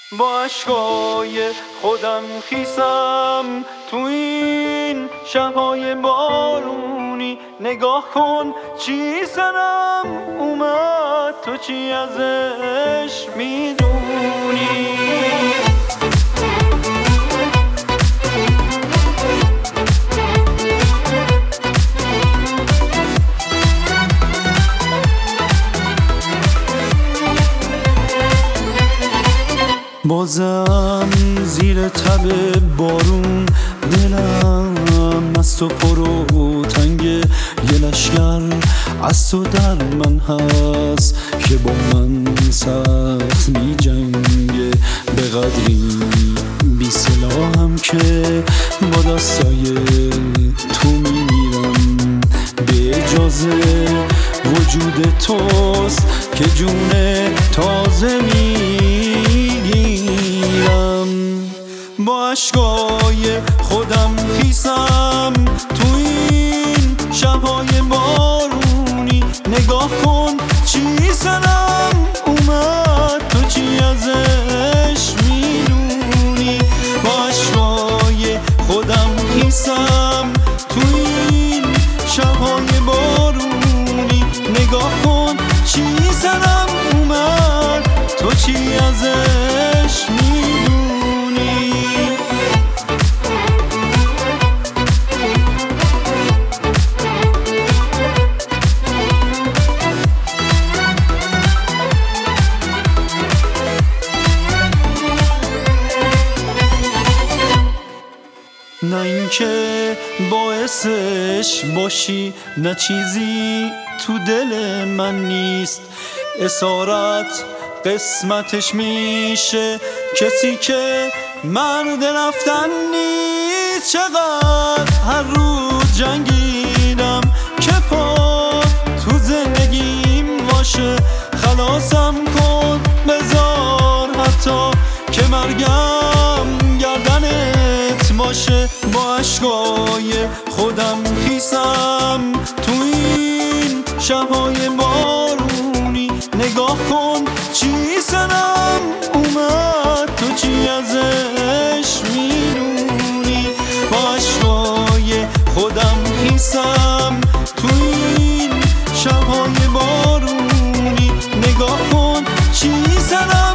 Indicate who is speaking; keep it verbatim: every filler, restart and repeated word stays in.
Speaker 1: با عشقای خودم خیسم تو این شبهای بارونی. نگاه کن چی سرم اومد، تو چی ازش میدونی؟ بازم زیر تب بارون دلم از تو پر و تنگه، یه لشگر از تو در من هست که با من سخت می جنگه. به قدری بی سلاحم که با دستای تو می میرم. به اجازه وجود توست که جون تازه می با عشقای خودم خیسم تو این شبهای بارونی. نگاه کن چی سرم اومد، تو چی ازش میدونی؟ با عشقای خودم خیسم تو این شبهای بارونی. نگاه کن چی سرم اومد، تو چی ازش میدونی؟ نه اینکه باعثش باشی، نه چیزی تو دل من نیست. اسارت قسمتش میشه کسی که مرد رفتن نیست. چقدر هر روز جنگیدم که پا تو زندگیم باشه. خلاصم کن بذار حتی که مرگم گردنت باشه. با عشقای خودم خیسم تو این شبهای بارونی. نگاه کن چی سرم اومد، تو چی ازش میدونی؟ با عشقای خودم خیسم تو این شبهای بارونی. نگاه کن چی سرم